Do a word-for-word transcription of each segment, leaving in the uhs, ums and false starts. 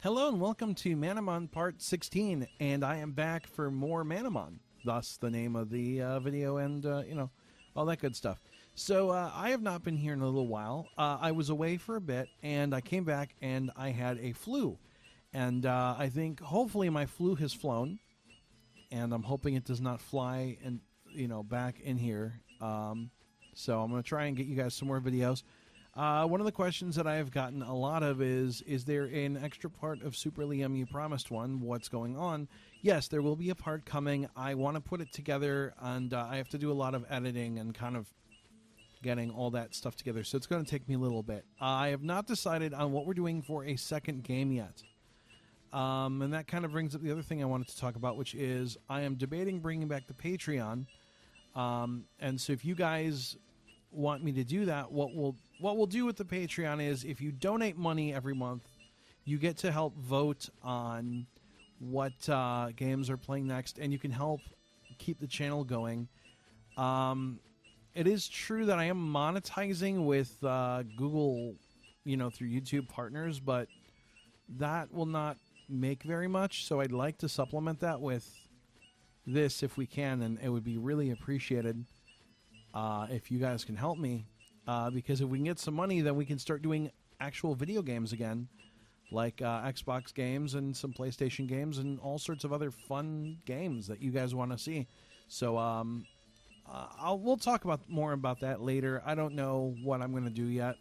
Hello and welcome to Manamon Part sixteen, and I am back for more Manamon, thus the name of the uh, video and, uh, you know, all that good stuff. So uh, I have not been here in a little while. Uh, I was away for a bit, and I came back, and I had a flu. And uh, I think, hopefully, my flu has flown, and I'm hoping it does not fly and you know, back in here. Um, so I'm going to try and get you guys some more videos. Uh, one of the questions that I have gotten a lot of is, is there an extra part of Super Liam? You promised one. What's going on? Yes, there will be a part coming. I want to put it together, and uh, I have to do a lot of editing and kind of getting all that stuff together. So it's going to take me a little bit. I have not decided on what we're doing for a second game yet. Um, and that kind of brings up the other thing I wanted to talk about, which is I am debating bringing back the Patreon. Um, and so if you guys want me to do that, what we'll what we'll do with the Patreon is if you donate money every month, you get to help vote on what uh, games are playing next, and you can help keep the channel going. Um, it is true that I am monetizing with uh, Google, you know, through YouTube partners, but that will not make very much, so I'd like to supplement that with this if we can, and it would be really appreciated uh, if you guys can help me, uh, because if we can get some money, then we can start doing actual video games again, like uh, Xbox games and some PlayStation games and all sorts of other fun games that you guys want to see. So um, uh, I'll, we'll talk about more about that later. I don't know what I'm going to do yet.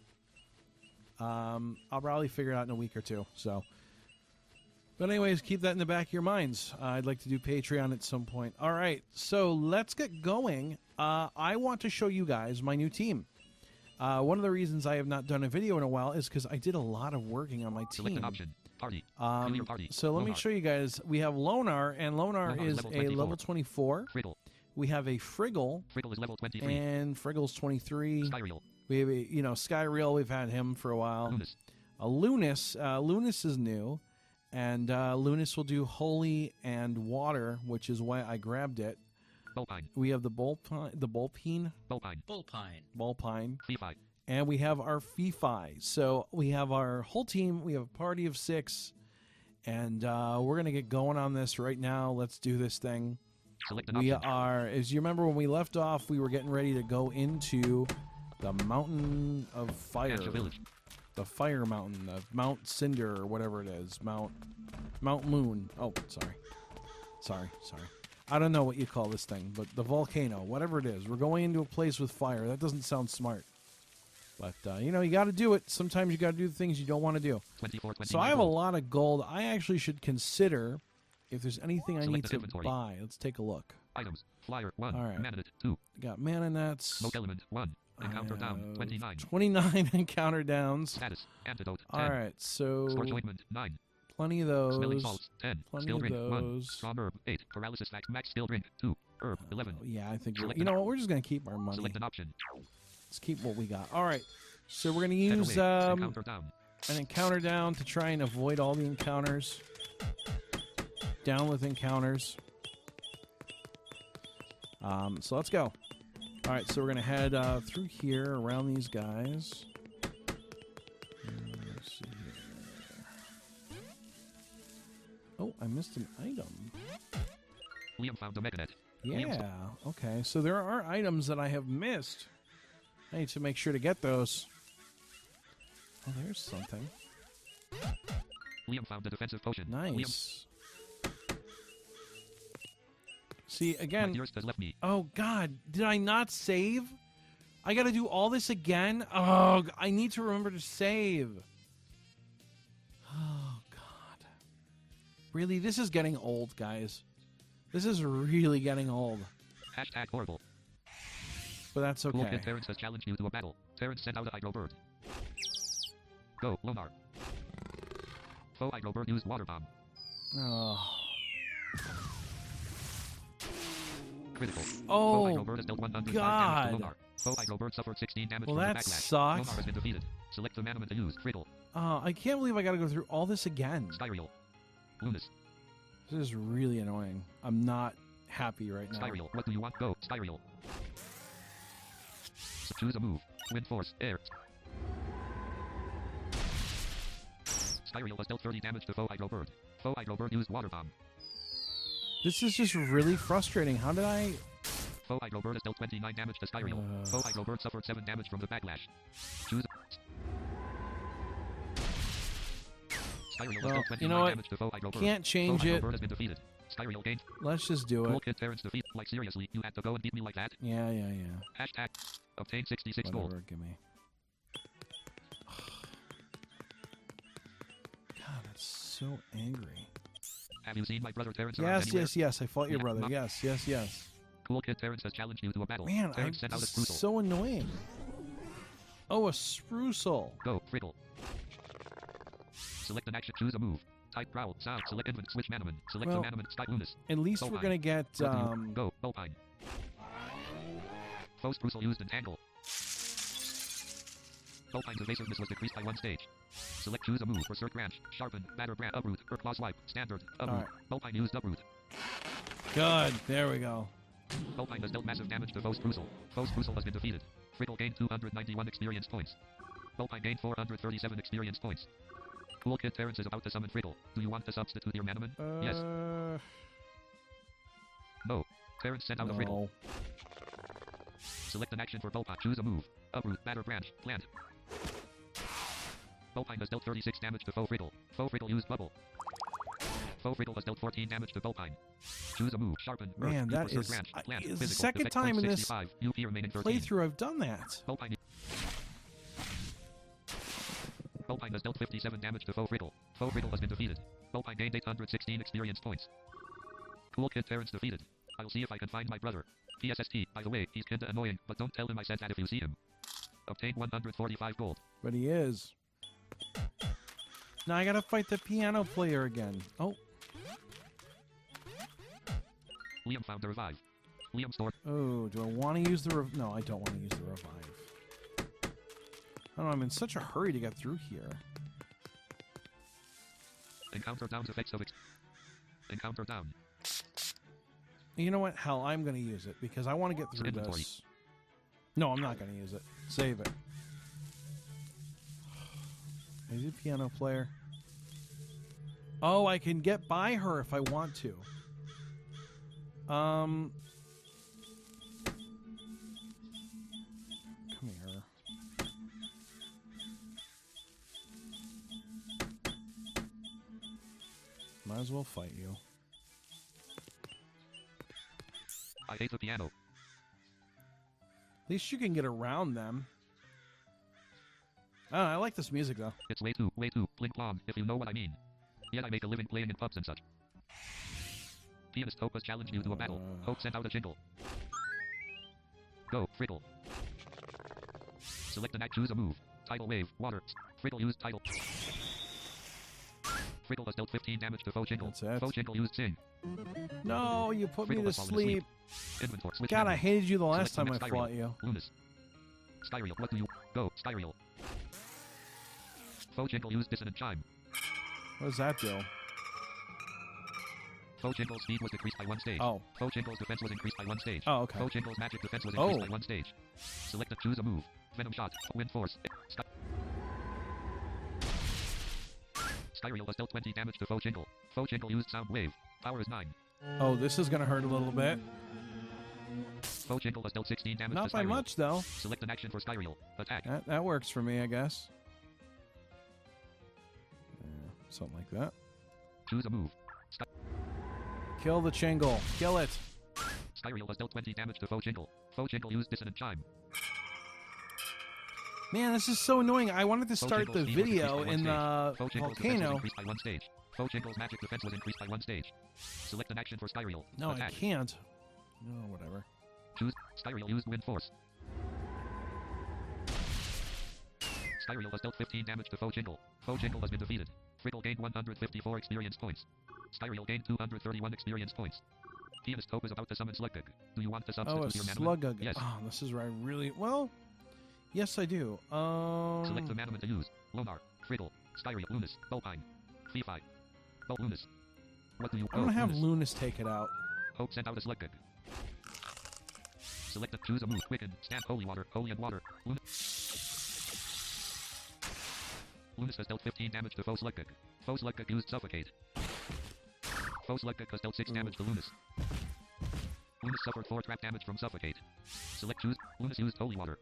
Um, I'll probably figure it out in a week or two. So. But anyways, keep that in the back of your minds. Uh, I'd like to do Patreon at some point. All right, so let's get going. Uh, I want to show you guys my new team. Uh, one of the reasons I have not done a video in a while is because I did a lot of working on my team. Select an option. Party. Um, your party. so let Lonar. me show you guys. We have Lonar, and Lonar Lonar is level a level twenty-four. Friggle. We have a Friggle. Friggle is level twenty-three. And Friggle's twenty-three. Skyreal. We have a, you know, Skyreal. We've had him for a while. Lunas. A Lunas. Uh, Lunas is new. And uh, Lunas will do Holy and Water, which is why I grabbed it. Bulpine. We have the Bulpine, the Bulpine, Bulpine. Bulpine. Bulpine, Fifi. and we have our Fifi. So we have our whole team. We have a party of six, and uh, we're gonna get going on this right now. Let's do this thing. Select an We option. are, as you remember when we left off, we were getting ready to go into the Mountain of Fire. Azure Village. The Fire Mountain, of Mount Cinder, or whatever it is. Mount Mount Moon. Oh, sorry. Sorry, sorry. I don't know what you call this thing, but the volcano, whatever it is. We're going into a place with fire. That doesn't sound smart. But, uh, you know, you got to do it. Sometimes you got to do the things you don't want to do. twenty-four, So I have a gold. lot of gold. I actually should consider if there's anything I Select need the to inventory. buy. Let's take a look. Items. Flyer. one. All right. Manonet. two. We got mana nets. Smoke element. one. Encounter I down. have twenty-nine. twenty-nine encounter downs. Status. Antidote. ten. All right, so Scorch ointment. nine. plenty of those. Smelling salts. ten. Plenty Skill of drink. one. those. Strong herb. eight. Paralysis fact. Max skill drink. two. Herb. eleven. Yeah, I think we're, Select you an know op- what. We're just gonna keep our money. Select an option. Let's keep what we got. All right, so we're gonna Head use away. um, Encounter down. an encounter down to try and avoid all the encounters. Down with encounters. Um, so let's go. All right, so we're gonna head uh, through here around these guys. And let's see here. Oh, I missed an item. Liam found a meganet. Liam Yeah, okay. So there are items that I have missed. I need to make sure to get those. Oh, there's something. Liam found a defensive potion. Liam, Nice. See, my again... dearest has left me. Oh, God. Did I not save? I gotta do all this again? Oh, g- I need to remember to save. Oh, God. Really? This is getting old, guys. This is really getting old. Hashtag horrible. But that's Cool okay. Kid Terrence has challenged you to a battle. Terrence sent out a Hydro Bird. Go, Lonar. Foe Hydro Bird used Water Bomb. Oh. Critical. Oh, Foe Hydro Bird has dealt one hundred five God. damage to Lonar. Foe Hydro Bird suffered sixteen damage Well, from that the backlash. sucks. Lonar has been defeated. Select the manament to use. Friddle. Oh, I can't believe I gotta go through all this again. Skyreal. Lunas. This is really annoying. I'm not happy right now. Skyreal. What do you want? Go. Skyreal. Choose a move. Wind Force. Air. Styriel has dealt thirty damage to foe Hydro Bird. Foe Hydro Bird used Water Bomb. This is just really frustrating. How did I... Foe Hydro Bird has dealt twenty-nine damage to Styriel. Uh. Foe Hydro Bird suffered seven damage from the backlash. Choose... Styriel has Well, dealt you twenty-nine know what? damage to foe Hydro Bird. Can't change foe Hydro it. Bird has been defeated. Styriel gained. Let's just do Cool it. Kid Terrence defeat. Like seriously, you had to go and beat me like that? Yeah, yeah, yeah. Hashtag. Obtain sixty-six gold. Whatever, give me. God, that's so angry. Have you seen my brother Terrence around Yes, anywhere? yes, yes. I fought your Yeah, brother. Mom. Yes, yes, yes. Cool Kid Terrence has challenged you to a battle. Man, I'm Terrence sent out a Spruzel. so annoying. Oh, a Spruzel. Go, Frickle. Select an action, choose a move. Type Prowl, Sound, select Invent, switch Manaman. Select Well, the Manaman, Sky Lunas. At least we're Bowpine. gonna get. What do you- Um, Go, Bowpine. Foe Spruzel used Entangle. Bowpine's evasiveness was decreased by one stage. Select choose a move. Berserk Branch, Sharpen, Batter Branch, Uproot, or Claw Swipe, Standard, Uproot. Alright. Bowpine used Uproot. good. There we go. Bowpine has dealt massive damage to Foe Spruzel. Foe Spruzel has been defeated. Frickle gained two hundred ninety-one experience points. Bowpine gained four hundred thirty-seven experience points. Cool Kid Terrence is about to summon Frickle. Do you want to substitute your Manaman? Uh, Yes. No. Terrence sent out a Frickle. no. Select an action for Bowpine. Choose a move. Uproot, Batter Branch, Plant. Bowpine has dealt thirty-six damage to Foe Frickle. Foe Frickle used Bubble. Foe Frickle has dealt fourteen damage to Bowpine. Choose a move. Sharpen. Earth, Man, use that Berserk is- Branch, I- Plant, it's the physical, second defect time point in this sixty-five, U P remaining thirteen. Playthrough, I've done that. Bowpine. Bowpine has dealt fifty-seven damage to Foe Frickle. Foe Frickle has been defeated. Bowpine gained eight hundred sixteen experience points. Cool Kid Terrence defeated. I'll see if I can find my brother. P S S T, by the way, he's kinda annoying, but don't tell him I said that if you see him. Obtain one hundred forty-five gold. But he is. Now I gotta fight the piano player again. Oh, Liam found the revive. Liam stored. oh. Do I want to use the? Rev- no, I don't want to use the revive. I don't know. I'm in such a hurry to get through here. Encounter down's effects of it. Encounter down. You know what? Hell, I'm gonna use it because I want to get through Inventory. this. No, I'm not gonna use it. Save it. Is he a piano player? Oh, I can get by her if I want to. Um, come here. Might as well fight you. I hate the piano. At least you can get around them. I don't know, I like this music though. It's way too, way too, blink plong, if you know what I mean. Yet I make a living playing in pubs and such. Pianist Hope has challenged you to a battle. Uh. Hope sent out a jingle. Go, Frickle. Select an act, choose a move. Tidal Wave, Water. Frickle used Tidal. Frickle has dealt fifteen damage to Foe Jingle. That's it. Foe Jingle used Sing. No, you put me Frickle to has fallen asleep. sleep. Inventory, switch God, I menu. hated you the last Select time I the next fought Styriel. you. Lunas. Styriel, what do you... Go, Styriel. Foe Jingle used Dissonant Chime. What does that do? Foe Jingle's speed was decreased by one stage. Oh. Foe Jingle's defense was increased by one stage. Oh, okay. Foe Jingle's magic defense was increased Oh. by one stage. Select a choose a move. Venom Shot. Wind Force. Sty- Styriel has dealt twenty damage to Foe Jingle. Foe Jingle used Sound Wave. Power is nine. Oh, this is gonna hurt a little bit. Foe Jingle has dealt sixteen damage Not to by Styriel. much though. Select an action for Styriel. Attack. That that works for me, I guess. Yeah, something like that. Choose a move. Sty- Kill the Chingle. Kill it. Styriel has dealt twenty damage to Foe Jingle. Foe Jingle used Dissonant Chime. Man, this is so annoying. I wanted to Foe start Jingle's the speed was video increased by one in stage. Foe the Jingle's defense was volcano. increased by one stage. Foe Jingle's magic defense was increased by one stage. Select an action for Styriel. No, I Attack. can't. No, whatever. Choose. Styriel used Wind Force. Styriel has dealt fifteen damage to Foe Jingle. Foe Jingle has been defeated. Frickle gained one hundred fifty-four experience points. Styriel gained two hundred thirty-one experience points. Pianist Hope is about to summon Slugug. Do you want to substitute Oh, a your Manamon? Slugug. Yes. Oh, this is where I really well. Yes, I do. Um. Select the Manamon to use. Lonar, Frickle, Styriel, Lunas, Bowpine, Fefi, Bow Lunas. What do you I'm gonna oh, have Lunas. Lunas take it out. Hope sent out a Slugug. Select a choose a move. Quicken, Stand Holy Water, Holy and Water. Lunas. Lunas has dealt fifteen damage to foe Sluggick. Foe Sluggick used Suffocate. Foe Sluggick has dealt six Ooh. damage to Lunas. Lunas suffered four trap damage from Suffocate. Select choose. Lunas used Holy Water.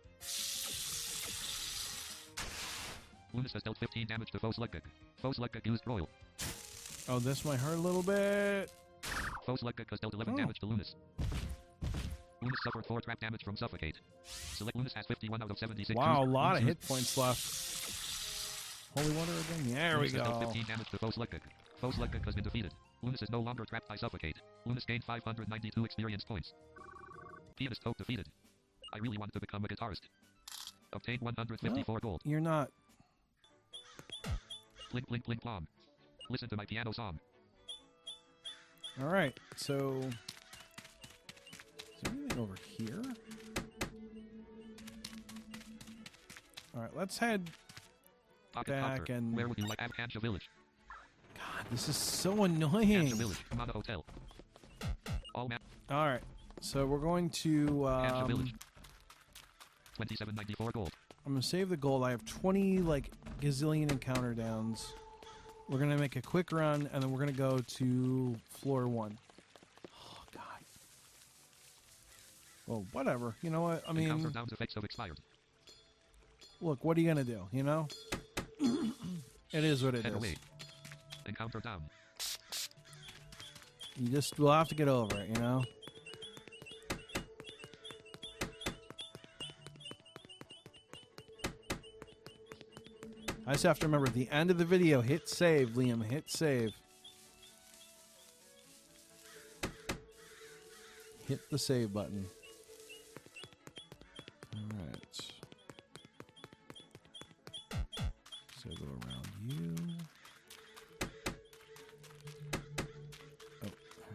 Lunas has dealt fifteen damage to foe Sluggick. Foe Sluggick used Royal. Oh, this might hurt a little bit. Foe Sluggick has dealt eleven Oh. damage to Lunas. Lunas suffered four trap damage from Suffocate. Select Lunas has fifty-one out of seventy-six. Wow, a Choose- lot Lunas of used- hit points left. Holy water again. There we Lunas has dealt go. fifteen damage to foe Sluggick. Foe Sluggick has been defeated. Lunas is no longer trapped by Suffocate. Lunas gained five hundred ninety-two experience points. Pianist Hope defeated. I really want to become a guitarist. Obtained one hundred fifty-four gold. You're not. Blink, blink, blink, plom. Listen to my piano song. All right. So, is there anything over here? All right. Let's head. Pocket Back Counter. and- Where would you like Abkhazia Village? God, this is so annoying. Abkhazia Village. Mana Hotel. All map. All right. So we're going to. Abkhazia Um, Village. twenty-seven ninety-four gold. I'm gonna save the gold. I have twenty like gazillion encounter downs. We're gonna make a quick run, and then we're gonna go to floor one. Oh God. Well, whatever. You know what? I Encounter mean, downs effects have expired. look. What are you gonna do? You know? It is what it Head is. away. Encounter down. You just will have to get over it. You know? I just have to remember at the end of the video, hit save, Liam. Hit save. Hit the save button. All right. So go around you. Oh, there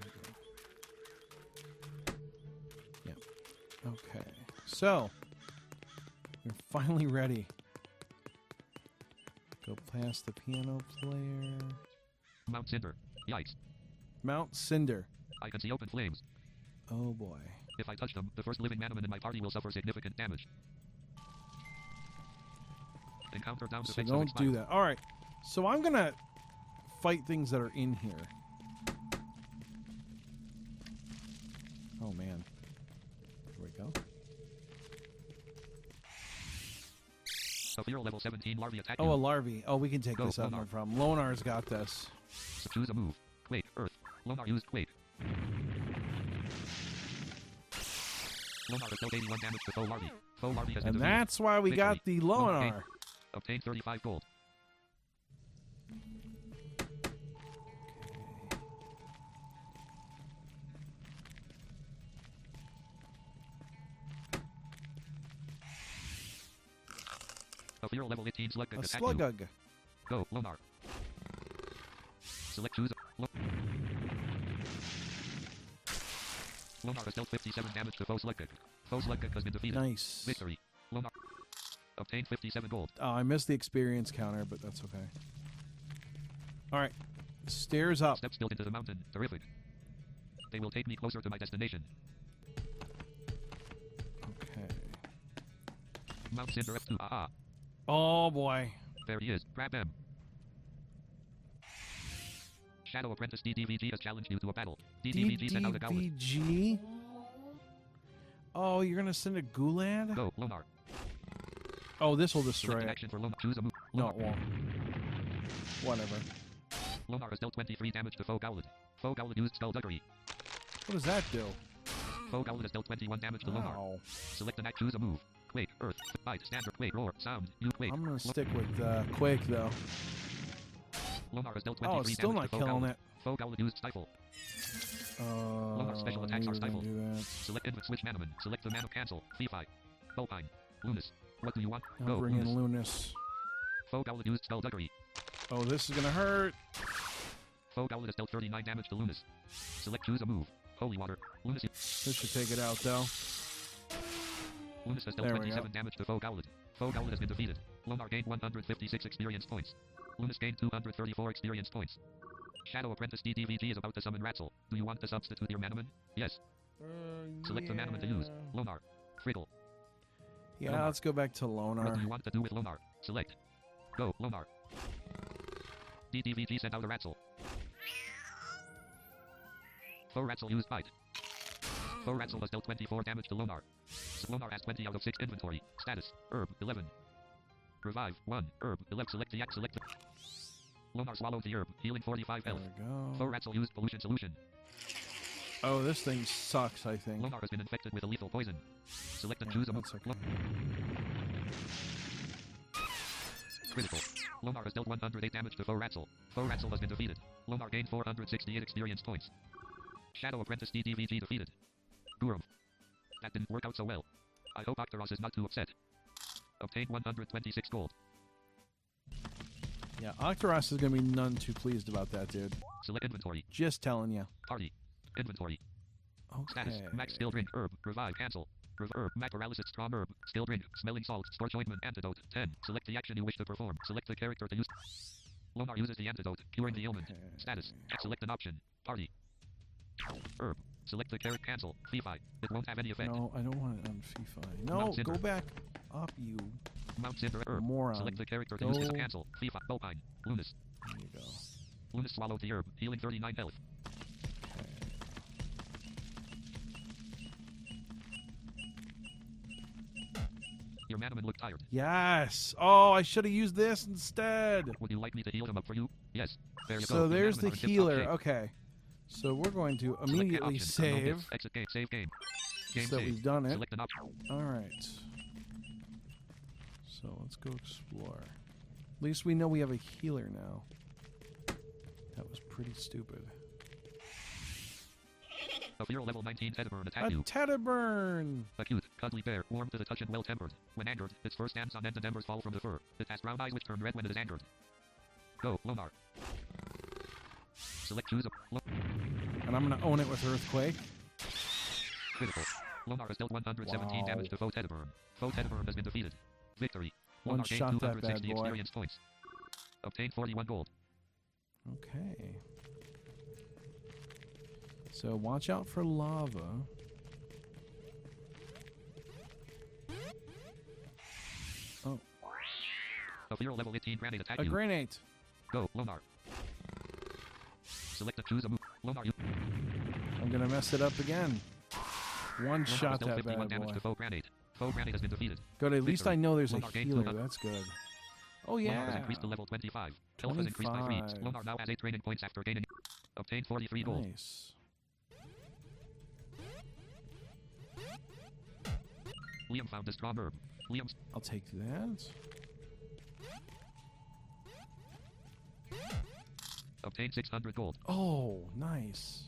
we go. Yeah. Okay. So, we're finally ready. Go past the piano player. Mount Cinder. Yikes. Mount Cinder. I can see open flames. Oh boy. If I touch them, the first living Manaman in my party will suffer significant damage. Encounter down So effects have don't expired. do that. All right. So I'm gonna fight things that are in here. Oh man. Here we go. Saphir level seventeen larvae attack Oh, you. a larvae. Oh, we can take Go, this out. No Lonar. problem. Lonar's got this. So choose a move. Quake, Earth. Lonar used Quake. Lonar has dealt eighty-one damage to foe larvae. Foe larvae has been And defeated. that's why we got the Victory. Lonar gained- Lonar. Obtained thirty-five gold. Saphir level eighteen Sluggick A attack you. Slugug. Go, Lonar. Select choose. Lo- Lonar has dealt fifty-seven damage to foe Sluggick. Foe Sluggick has been defeated. Nice. Victory. Lonar. Obtained fifty-seven gold. Oh, I missed the experience counter, but that's okay. All right. Stairs up. Steps built into the mountain. Terrific. They will take me closer to my destination. Okay. Mount Cinder F two. Ah ah. Oh boy. There he is. Grab him. Shadow Apprentice D D V G has challenged you to a battle. D D V G sent out a gauntlet. D D V G? Oh, you're gonna send a Gulad? Go, Lonar. Oh, this will destroy Select an it. action for Lonar. Choose a move. No, Lonar. it won't. Whatever. Lonar has dealt twenty-three damage to foe Gowlid. Foe Gowlid used Skullduggery. What does that do? Foe Gowlid has dealt twenty-one damage to Lonar. Wow. Select an act. Choose a move. Quake, Earth, Bite, Standard, Quake, Roar, Sound, You Quake. I'm gonna Lo- stick with uh, Quake though. Lonar has dealt Oh, twenty-three it's still damage not to foe killing Gowlid. it. Foe Gowlid used Stifle. Uh, Lonar's special attacks knew are you were gonna stifled. do that. Select Input Switch Manaman. Select the mana cancel. Phi. Bopine. Lunas. What do you want? I'll Go, bring Lunas. in Lunas. Foe Gowlid used Skullduggery. Oh, this is gonna hurt. Foe Gowlid has dealt thirty-nine damage to Lunas. Select Choose a move. Holy Water. Lunas. This should take it out though. Lunas has dealt There we twenty-seven go. damage to Foe Gowlid. Foe Gowlid has been defeated. Lonar gained one hundred fifty-six experience points. Lunas gained two hundred thirty-four experience points. Shadow Apprentice D D V G is about to summon Ratzel. Do you want to substitute your Manaman? Yes. Select the Manaman to use. Lonar. Friggle. Yeah, Lonar. let's go back to What do Lonar. you want to do with Lonar? Select. Go, Lonar. D T V G sent out a Ratzel. Foe Ratzel used bite. Foe Ratzel has dealt twenty-four damage to Lonar. Lonar has twenty out of six inventory. Status, herb, eleven. Revive, one, herb, eleven, select the act, select the... Lonar swallowed the herb, healing forty-five There health. we go. Foe Ratzel used pollution solution. Oh, this thing sucks, I think. Lonar has been infected with a lethal poison. Select and Yeah, choose a move. that's okay. Critical. Lonar has dealt one hundred eight damage to Foe Ratzel. Foe Ratzel has been defeated. Lonar gained four hundred sixty-eight experience points. Shadow Apprentice D T V G defeated. Gurum. That didn't work out so well. I hope Octaros is not too upset. Obtained one hundred twenty-six gold. Yeah, Octaros is going to be none too pleased about that, dude. Select inventory. Just telling you. Party. Inventory. Okay. Status. Max skill drink. Herb. Revive. Cancel. Rev herb. Max paralysis. Strong herb. Skill drink. Smelling salt. Scorch ointment. Antidote. ten. Select the action you wish to perform. Select the character to use. Lonar uses the antidote. Curing the ailment. Okay. Status. Select an option. Party. Herb. Select the character. Cancel. Fifi. It won't have any effect. No, I don't want it on FIFA. No, Mount Cinder. go back up, you Mount Cinder. Herb. moron. Select the character to Go. use this. Cancel. Fifi. Bopine. Lunas. There you go. Lunas swallowed the herb. Healing thirty-nine health. Okay. Your Manaman looked tired. Yes. Oh, I should have used this instead. Would you like me to heal him up for you? Yes. There you go. So Your there's Manaman the are in tip-top healer. shape. Okay. So we're going to Select an immediately option. save Unknown bits. Exit game. Save game. Game so that save. we've done it. Select an option. All right. So let's go explore. At least we know we have a healer now. That was pretty stupid. A fear level nineteen Tedburn attack A you. Tedburn! A cute, cuddly bear, warm to the touch and well-tempered. When angered, its fur stands on end and embers fall from the fur. It has brown eyes which turn red when it is angered. Go, Lonar. Select choose a... Lo And I'm going to own it with Earthquake. critical. Lonar has dealt one hundred seventeen Wow. damage to Foe Tedburn. Foe Tedburn has been defeated. Victory. One Lonar gained shot two that hundred sixty bad boy. experience points. Obtained forty-one gold. Okay. So watch out for lava. Oh, A fear level eighteen granite attack a you. granite. Go, Lonar. Select a choose a move. Lonar, you. I'm going to mess it up again. One Lonar shot has dealt that fifty-one bad damage boy. to Foe Granite. Foe Granite has been defeated. Good, at least Victory. I know there's a Lonar gained healer. two hundred. That's good. Oh, Lonar has yeah. increased to level twenty-five. Health has increased by three. twenty-five. Lonar now has eight training points after gaining. Obtained forty-three gold. Nice. Liam found a strong herb. Liam's I'll take that. obtained six hundred gold. Oh, nice.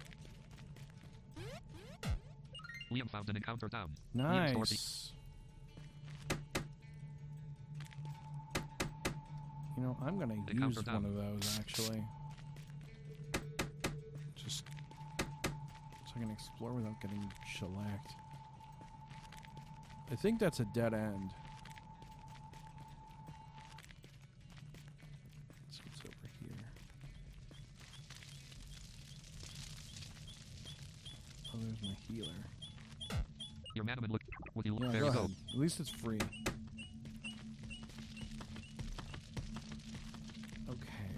Liam found an encounter down. Liam stored the- Nice. You know, I'm going to Encounter use down. one of those, actually. Just so I can explore without getting shellacked. I think that's a dead end. Let's see what's over here. Oh, there's my healer. Your Manaman looked. Would you Yeah, there go you ahead. go. At least it's free. Okay.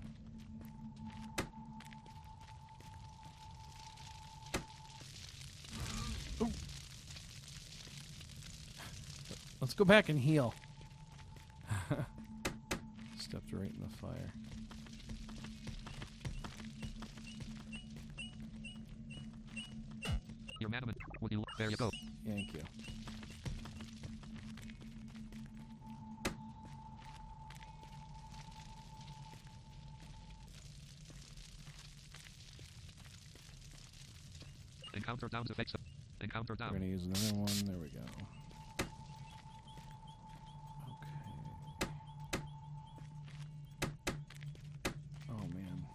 Ooh. Let's go back and heal. Stepped right in the fire. Your Manaman. Would you there you go. Thank you. Encounter downs effects. Encounter We're down. going to use another one. There we go. Okay. Oh, man.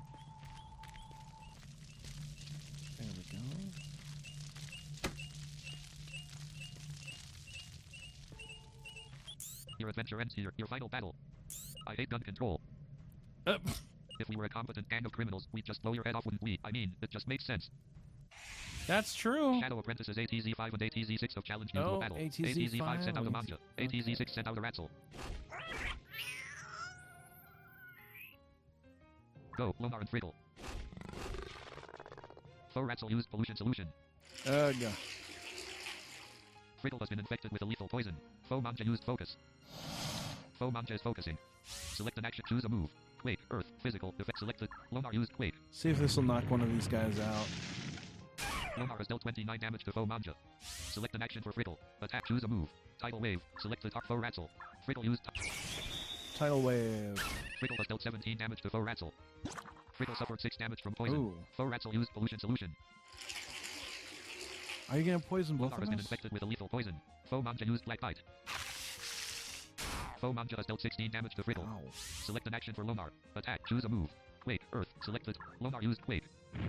There we go. Your adventure ends here. Your final battle. I hate gun control. Uh, If we were a competent gang of criminals, we'd just blow your head off, wouldn't we? I mean, it just makes sense. that's true. Shadow Apprentices A T Z five and A T Z six have challenged you to Oh, a battle. A T Z five sent out a five. Manja. A T Z six sent out a Ratzel. Go. Lonar and Friddle. Foe Ratzel used pollution solution. Ugh. Friddle has been infected with a lethal poison. Foe Manja used focus. Foe Manja is focusing. Select an action. Choose a move. Quake. Earth. Physical. Effect selected. Lonar used Quake. See if this will knock one of these guys out. Lonar has dealt twenty-nine damage to Foe Manja. Select an action for Friddle. Attack. Choose a move. Tidal Wave. Select the Foe Ratzel. Friddle used... Tidal Wave. Friddle has dealt seventeen damage to Foe Ratzel. Friddle suffered six damage from poison. Ooh. Foe Ratzel used pollution solution. Are you going to poison both Lonar of has been us? infected with a lethal poison. Foe Manja used Black Bite. Foe Manja has dealt sixteen damage to Friddle. Ow. Select an action for Lonar. Attack. Choose a move. Quake. Earth. Selected. Lonar used Quake.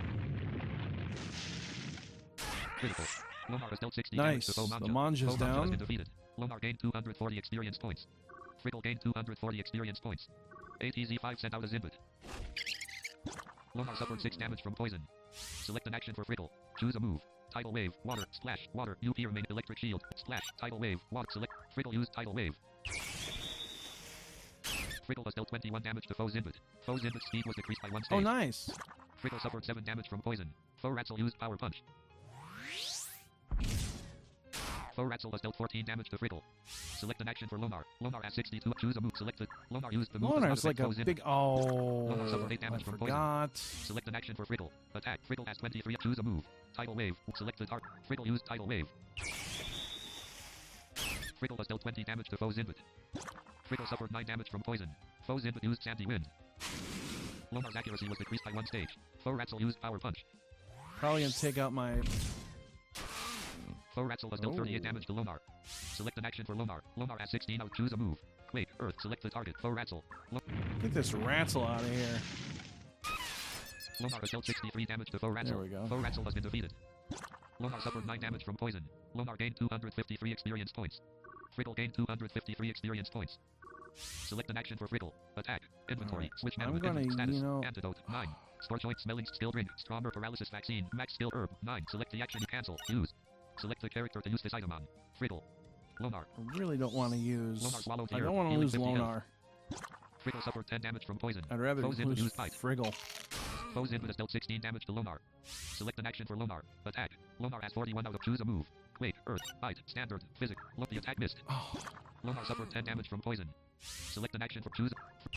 Critical. Lonar has dealt sixty damage to Nice. Foe Manja. The Manja's Foe Manja has down. been defeated. Lonar gained two hundred forty experience points. Friddle gained two hundred forty experience points. A T Z five sent out a Zimbit. Lonar suffered six damage from poison. Select an action for Friddle. Choose a move. Tidal Wave. Water. Splash. Water. U P remain. Electric Shield. Splash. Tidal Wave. Water. Select. Friddle used Tidal Wave. Friddle has dealt twenty-one damage to Foe Zimbit. Foe Zimbit's speed was decreased by one stage. Oh, nice. Friddle suffered seven damage from poison. Foe Ratzel used Power Punch. Foe Ratzel has dealt fourteen damage to Friddle. Select an action for Lonar. Lonar has sixty-two. Choose a move. Selected. Lonar used the move. does not Lonar's like affect a Foe Zimbit. big... Oh, Lonar suffered eight I damage from poison. forgot. Select an action for Friddle. Attack. Friddle has twenty-three. Choose a move. Tidal Wave. Select the target. Friddle used Tidal Wave. Friddle has dealt twenty damage to Foe Zimbit. Friddle suffered nine damage from poison. Foe Zimbit used Sandy Wind. Lonar's accuracy was decreased by one stage. Foe Ratzel used Power Punch. Probably going to take out my... Foe Ratzel has dealt Oh. thirty-eight damage to Lonar. Select an action for Lonar. Lonar has sixteen. Now choose a move. Quake. Earth. Select the target. Foe Ratzel. Lo- Get this Ratzel out of here. Lonar has dealt sixty-three damage to Foe Ratzel. There we go. Foe Ratzel has been defeated. Lonar suffered nine damage from poison. Lonar gained two hundred fifty-three experience points. Friddle gained two hundred fifty-three experience points. Select an action for Friddle. Attack. Inventory. Alright. Switch I'm menu. gonna, Inventory status. you know- Antidote. nine. Store joint smelling skill drink. Stronger paralysis vaccine. Max skill herb. nine. Select the action you cancel. Use. Select the character to use this item on. Friddle. Lonar. I really don't want to use... Lonar swallowed I here. don't want to Healing lose fifty health. Lonar. Friddle suffered ten damage from poison. I'd rather Foe Zimbit lose used Bite. Friggle. Foe Zimbit has dealt sixteen damage to Lonar. Select an action for Lonar. Attack. Lonar has forty-one out of choose a move. Quake. Earth. Bite. Standard. Physic. Look, the attack missed. Oh, Lonar suffered ten damage from poison. Select an action for choose.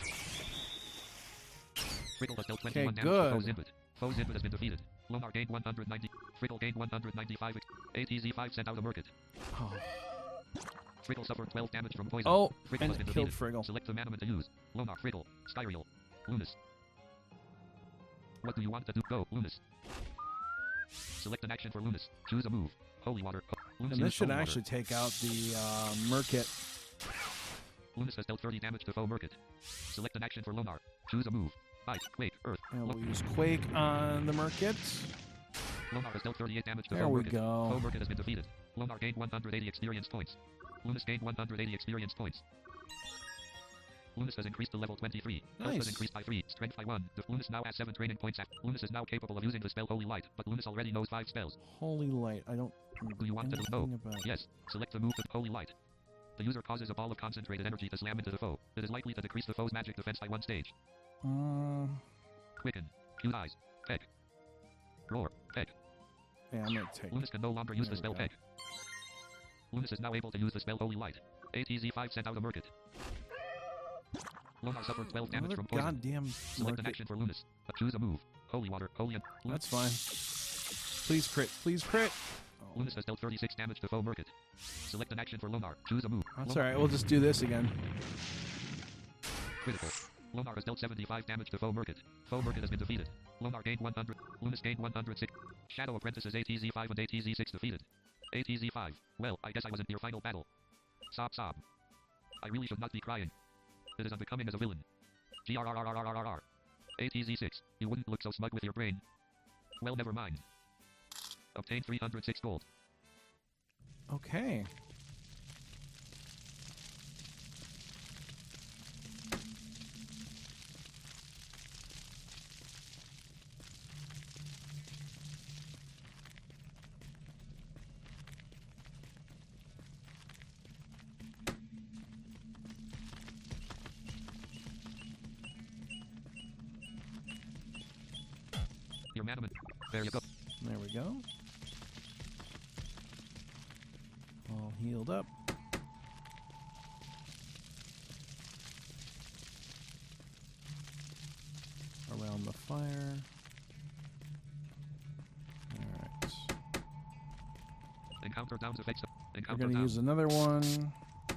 Friddle has dealt twenty-one damage to Foe good. Zimbit. Foe Zimbit has been defeated. Lonar gained one hundred ninety. Friddle gained one hundred ninety-five. A T Z five sent out a Murkit. oh. Friddle suffered twelve damage from poison. Oh, Friddle and has been it killed defeated. Friggle. Select the manament to use. Lonar. Friddle. Skyriel. Lunas. What do you want to do? Go. Lunas. Select an action for Lunas. Choose a move. Holy Water. Lunas And this used should Holy actually Water. take out the uh, Murkit. Lunas has dealt thirty damage to Foe Murkit. Select an action for Lonar. Choose a move. Bite. Quake. Earth. And Lo- we'll use Quake on the Murkit. Lonar has dealt thirty-eight damage to There Foe we Murkit. go. Foe Murkit has been defeated. Lonar gained one hundred eighty experience points. Lunas gained one hundred eighty experience points. Lunas has increased to level twenty-three. Health Nice. has increased by three. Strength by one. The Lunas now has seven training points. At- Lunas is now capable of using the spell Holy Light, but Lunas already knows five spells. Holy Light. I don't Do you want to anything do no? about it. Yes. Select the move with Holy Light. The user causes a ball of concentrated energy to slam into the foe. It is likely to decrease the foe's magic defense by one stage. Uh, Quicken. Fuse eyes. Peck. Roar. Peck. yeah, I'm going to take Lunas can no longer use There the spell we go. Peck. Lunas is now able to use the spell Holy Light. A T Z five sent out a Murkit. Lonar suffered twelve damage another from poison. goddamn Select an Murkit. action for Lunas. Uh, choose a move. Holy Water. Holy and That's fine. Please crit. Please crit. Oh, Lunas has dealt thirty-six damage to Foe Murkit. Select an action for Lonar. Choose a move. that's Lo- alright. We'll just do this again. Critical. Lonar has dealt seventy-five damage to Foe Murkit. Foe Murkit has been defeated. Lonar gained one hundred. Lunas gained one hundred six. Shadow Apprentices A T Z five and A T Z six defeated. A T Z five. Well, I guess I was in your final battle. Sob sob. I really should not be crying. It is unbecoming as a villain. G R R R R R R R. A T Z six. You wouldn't look so smug with your brain. Well, never mind. Obtain three hundred six gold. Okay. Your Manaman. There you go. There we go. All healed up. Around the fire. Alright. Encounter downs effects. We're Encounter going to down. use another one.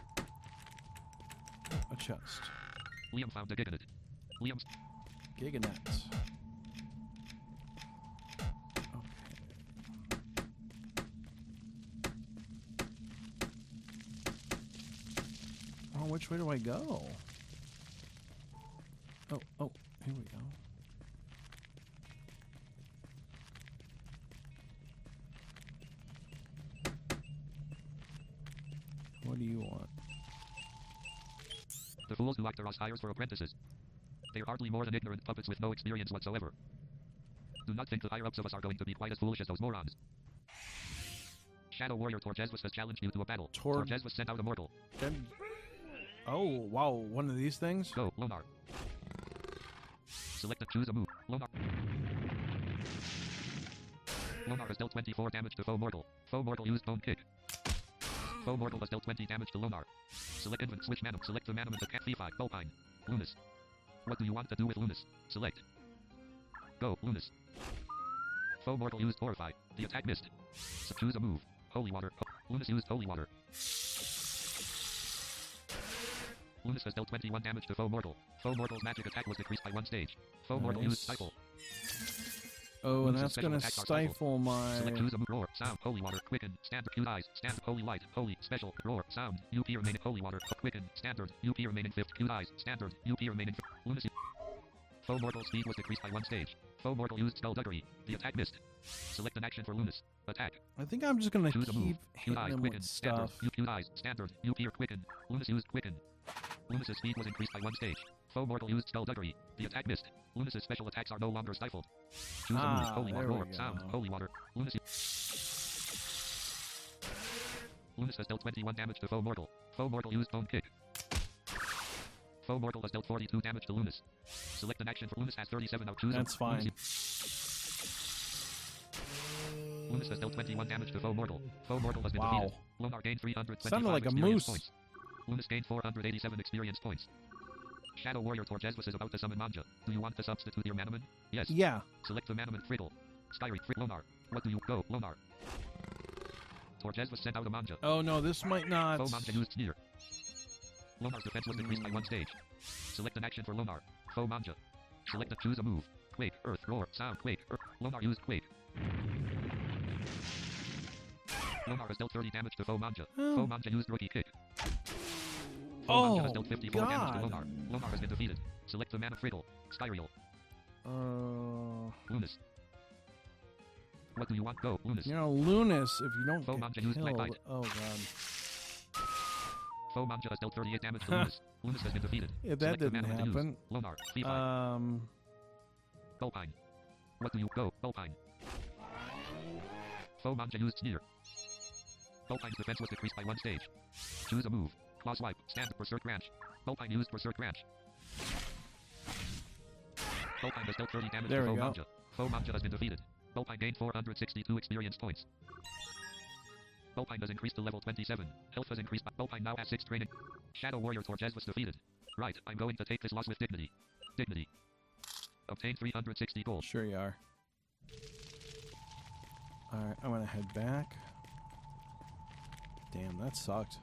A chest. Liam found a Giganet. Liam's. Giganet. Oh, which way do I go? Oh, oh, here we go. What do you want? The fools who act are us hires for apprentices. They are hardly more than ignorant puppets with no experience whatsoever. Do not think the higher-ups of us are going to be quite as foolish as those morons. Shadow Warrior Torjeswas has challenged you to a battle. Tor- Torjeswas sent out Immortal. Then- Oh, wow, one of these things? Go, Lonar. Select and choose a move. Lonar. Lonar has dealt twenty-four damage to Foe Mortal. Foe Mortal used Bone Kick. Foe Mortal has dealt twenty damage to Lonar. Select Invent, switch Manum. Select the Manum to Cat Phi, Bopine. Lunas. What do you want to do with Lunas? Select. Go, Lunas. Foe Mortal used Horrify. The attack missed. So choose a move. Holy Water. Ho- Lunas used Holy Water. Lunas has dealt twenty-one damage to Foe Mortal. Foe Mortal's magic attack was decreased by one stage. Foe Mortal Nice. used Stifle. Oh, and Lunas' that's special going to attacks are stifle. stifle my... Select choose a move. Roar, sound, holy water, quicken, standard, cute eyes, stand, holy light, holy, special, roar, sound, U P remaining, holy water, quicken, standard, U P remaining fifth, cute eyes, standard, U P remaining fifth, Lunas. Foe Mortal's speed was decreased by one stage. Foe Mortal used Skullduggery. The attack missed. Select an action for Lunas. Attack. I think I'm just going to Choose a move. keep Cute hitting eyes, him quicken, with standard, stuff. U Q eyes, standard, U P or quicken. Lunas used quicken. Lunas' speed was increased by one stage. Foe Mortal used Skullduggery. The attack missed. Lunas' special attacks are no longer stifled. Choose a Ah, move. Holy water, there we roar, go. sound, holy water. Lunas. Lunas has dealt twenty-one damage to Foe Mortal. Foe Mortal used Bone Kick. Foe Mortal has dealt forty-two damage to Lunas. Select an action for Lunas has thirty-seven. Now choose a- That's fine. Lunas has dealt twenty-one damage to Foe Mortal. Foe Mortal has been Wow. defeated. Lonar gained three hundred twenty-five Sounded like a experience moose. points. Lunas gained four hundred eighty-seven experience points. Shadow Warrior Torjeswas is about to summon Manja. Do you want to substitute your Manaman? Yes. Yeah. Select the Manaman Friddle. Skyri, Frid, Lonar. What do you go, Lonar? Torjeswas sent out a Manja. Oh, no, this might not... Foe Manja used Sneer. Lonar's defense was decreased by one stage. Select an action for Lonar. Foe Manja. Select and choose a move. Quake, Earth, Roar, Sound, Quake, Earth. Lonar used Quake. Lonar has dealt thirty damage to Foe Manja. Oh. Foe Manja used Rookie Kick. Foe Oh, Manja has dealt fifty-four damage to God. Lonar. Lonar has been defeated. Select the Mana Friddle. Skyriel. Uh, Lunas. What do you want? Go, Lunas. you know, Lunas, if you don't Foe get Manja used Black killed... Knight. Oh, God. Foe Manja has dealt thirty-eight damage to Lunas. Lunas has been defeated. Yeah, that Select the didn't Mana to use. happen. Lonar. Phi. Um, Bopine. What do you go? Bopine. Foe Manja used Sneer. Bopine's defense was decreased by one stage. Choose a move. Claw Swipe. Stand. Berserk Branch. Bopine used Berserk Branch. Bopine has dealt thirty damage There to we Foe go. Manja. Foe Manja has been defeated. Bopine gained four hundred sixty-two experience points. Bopine has increased to level twenty-seven. Health has increased by Bopine now has six training. Shadow Warrior Torjes was defeated. Right, I'm going to take this loss with dignity. Dignity. Obtain three hundred sixty gold. sure you are. Alright, I'm gonna head back. Damn, that sucked.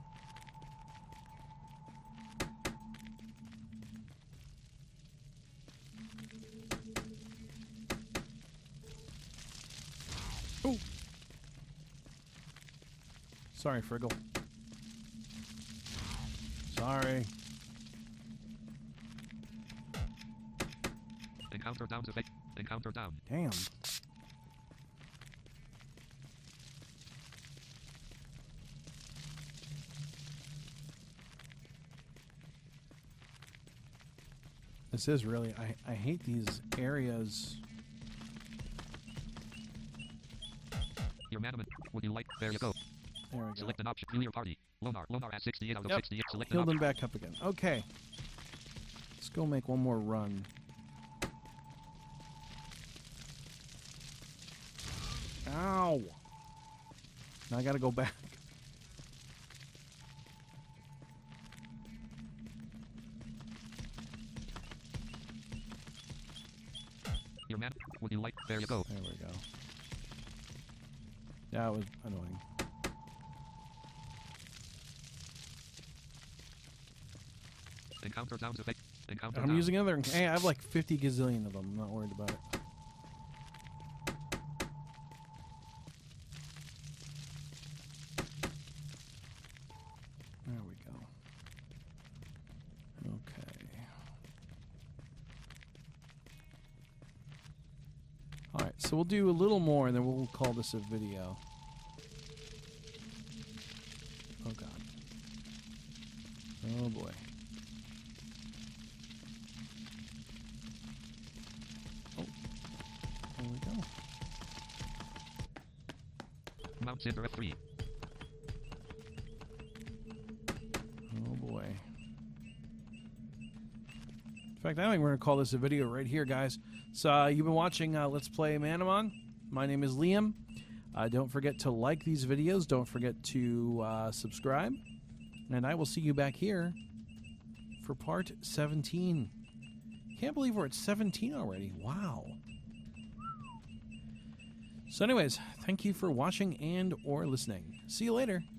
Oh! Sorry, Friggle. Sorry. Encounter downs effect. Encounter down. Damn. This is really... I, I hate these areas. Your Manaman. Would you like? There you go. There we go. Select an option. View your party. Lonar. Lonar has sixty-eight out of Yep. sixty-eight. Select an Healed option. him back up again. Okay. Let's go make one more run. Ow. Now I gotta go back. Your man, would you like? There you go. There we go. That was annoying. Encounter sounds effect. Encounter I'm sound. using another. Hey, I have like fifty gazillion of them. I'm not worried about it. There we go. Okay. All right, so we'll do a little more, and then we'll call this a video. Oh God. Oh boy. There we go. Mount Cinder F three. Oh boy. In fact, I think we're going to call this a video right here, guys. So uh, you've been watching uh, Let's Play Manamon. My name is Liam. Uh, don't forget to like these videos. Don't forget to uh, subscribe. And I will see you back here for part seventeen. Can't believe we're at seventeen already. Wow. So anyways, thank you for watching and or listening. See you later.